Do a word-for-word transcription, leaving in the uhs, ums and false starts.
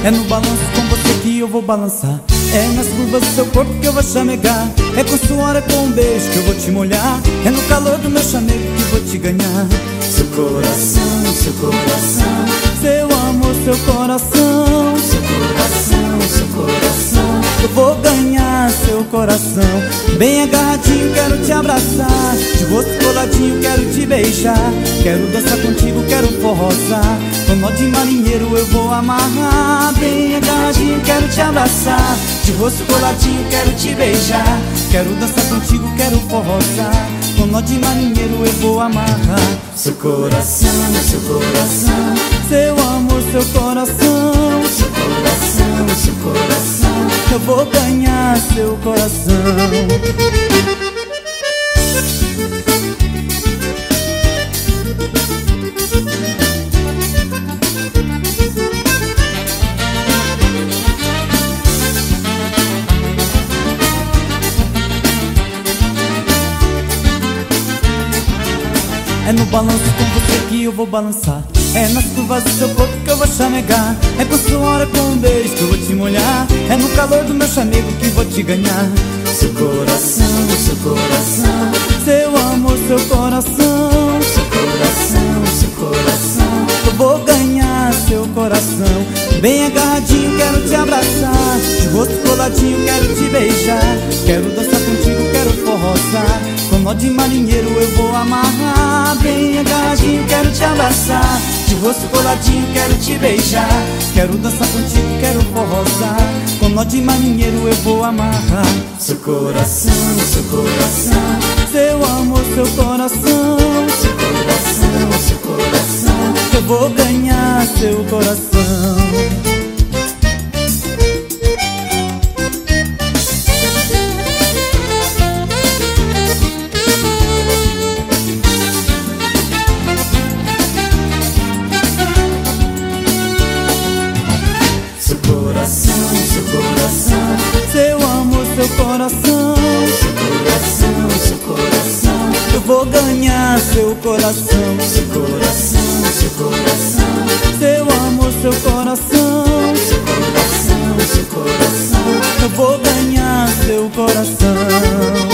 É no balanço com você que eu vou balançar. É nas curvas do seu corpo que eu vou chamegar. É com suor, é com um beijo que eu vou te molhar. É no calor do meu chamego que vou te ganhar. Seu coração, seu coração, seu amor, seu coração, seu coração, seu coração. eu vou ganhar seu coração. Bem agarradinho, quero te abraçar. De rosto coladinho, quero te beijar. Quero dançar contigo, quero forrosar. Com nó de marinheiro eu vou amarrar. Bem agarradinho, quero te abraçar. De rosto coladinho, quero te beijar. Quero dançar contigo, quero forrosar. Com nó de marinheiro eu vou amarrar. Seu coração, seu coração, seu amor, seu coração, seu coração, seu coração. eu vou ganhar seu coração. É no balanço com você que eu vou balançar. É nas curvas do seu corpo que eu vou chamegar. É com suor, é com um beijo que eu vou te molhar. É no calor do meu chamego que vou te ganhar. Seu coração, seu coração, seu amor, seu coração, seu coração, seu coração. eu vou ganhar seu coração. Bem agarradinho, quero te abraçar. De rosto coladinho, quero te beijar. Quero dançar contigo, quero forrosar. Com nó de marinheiro eu vou amarrar. Bem agarradinho, quero te abraçar. De rosto coladinho, quero te beijar. Quero dançar contigo, quero forrosar. Com nó de marinheiro eu vou amarrar. Seu coração, seu coração, seu amor, seu coração, seu coração, seu coração. eu vou ganhar seu coração. Seu coração, seu coração, seu amor, seu coração, seu coração, seu coração. eu vou ganhar seu coração. Seu coração, seu coração, seu amor, seu coração, seu coração, seu coração. eu vou ganhar seu coração.